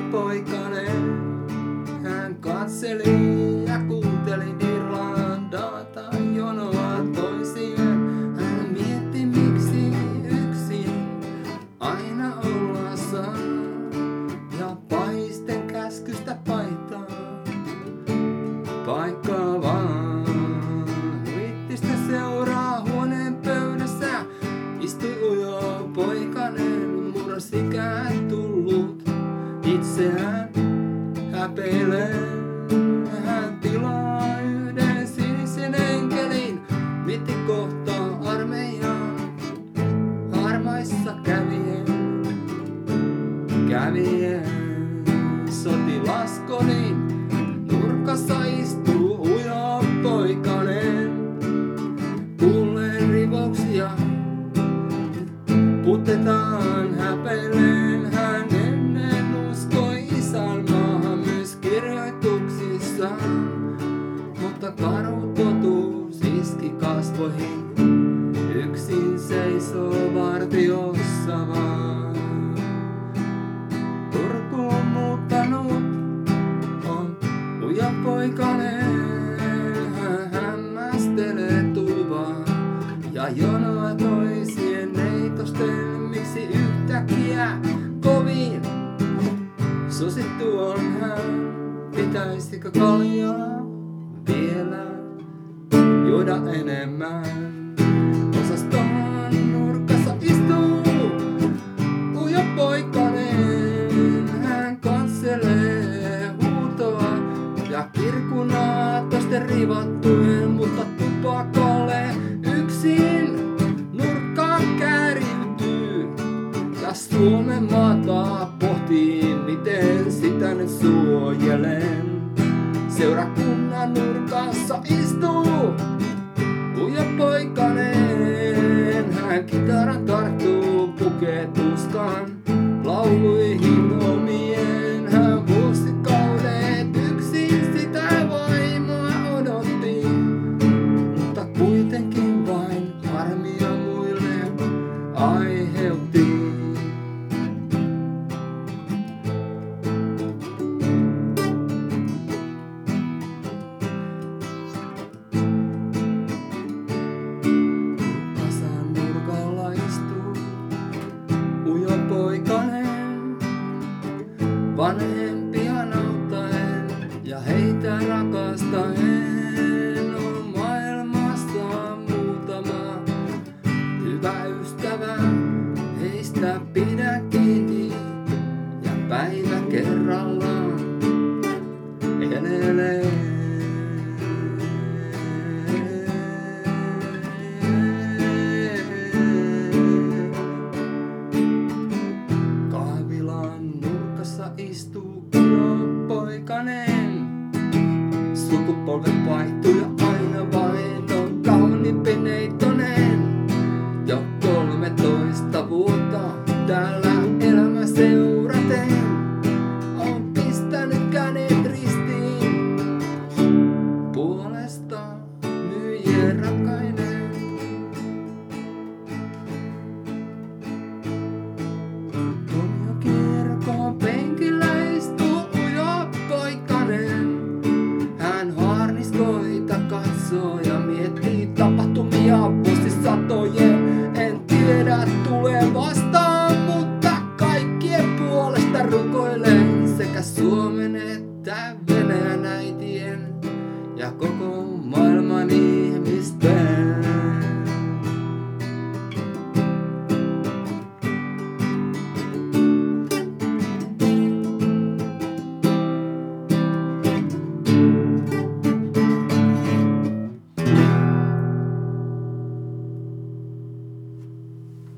poikanen. Hän katseli ja kuunteli Irlandata jonoa toisien. Hän mietti miksi yksin aina olla saa. Ja paisten käskystä paitaa paikkaa vaan. Viittistä seuraa huoneen pöydässä. Istui ujo poikanen, murrosikään tullut itseään häpeilee. Hän tilaa yhden sinisen enkelin, mietti kohtaa armeijaa harmaissa kävien. Sotilaskodin nurkassa istuu ujo poikanen. Kuulee rivauksia, putetaan häpeilleen. Hän ennen uskoi isänmaahan myös kirjoituksissaan, mutta karu totuus iski kasvoihin. Yksin seisoo vartiossa vaan. Turkuun muuttanut on ujo poikanen. Hän hämmästelee tulvaa ja jonoa toisien neitosten. Miksi yhtäkkiä kovin susittu on hän? Pitäisikö kaljaa vielä juoda enemmän? Osaston nurkassa istuu ujo poikanen. Hän katselee huutoa ja kirkunaa toisten rivattujen, mutta tupakalle yksin nurkkaan kääriytyy. Ja Suomen maata pohtii, miten sitä nyt suojelen. Seurakunnan nurkassa istuu ujo poikanen. Hän kitaran tarttuu, pukee tuskan lauluihin omien. Hän vuosikaudet yksin sitä vaimoa odotti, mutta kuitenkin vain harmia muille aiheutti. Kasan nurkalla istuu ujo poikanen, vanhempiaan auttaen ja heitä rakastaen. On maailmassa muutama hyvä ystävä, heistä pidä kiinni ja päivä kerrallaan elelee. Kahvilan nurkassa istuu ujo poikanen. Sukupolvet vaihtuu ja aina vain on kauniimpi neitonen. Jo 13 vuotta täällä elämä seuraten on pistänyt kädet ristiin puolesta myyjien rakkainen. Tuomiokirkon penkillä istuu ujo poikanen. Hän haarniskoita katsoo ja miettii tapahtumia vuosisatojen. En tiedä tulee vastaan, mutta kaikkien puolesta rukoilen sekä